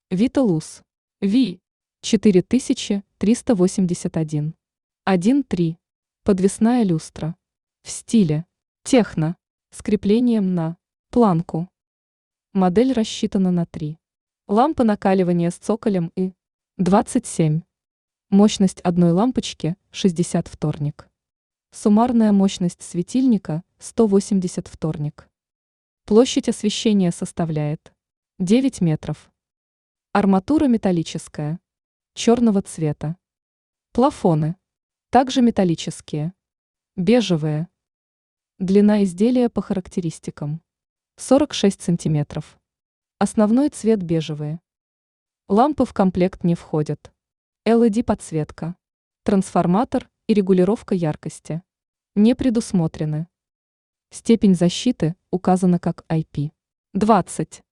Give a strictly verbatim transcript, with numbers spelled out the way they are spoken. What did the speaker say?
Виталус. Ви. четыре тысячи триста восемьдесят один. один три. Подвесная люстра. В стиле техно. С креплением на планку. Модель рассчитана на три. Лампа накаливания с цоколем и двадцать семь. Мощность одной лампочки шестьдесят вторник. Суммарная мощность светильника сто восемьдесят вторник. Площадь освещения составляет девять метров. Арматура металлическая, черного цвета. Плафоны также металлические, бежевые. Длина изделия по характеристикам сорок шесть сантиметров. Основной цвет бежевые. Лампы в комплект не входят. эл и ди подсветка, трансформатор и регулировка яркости не предусмотрены. Степень защиты указана как ай пи двадцать.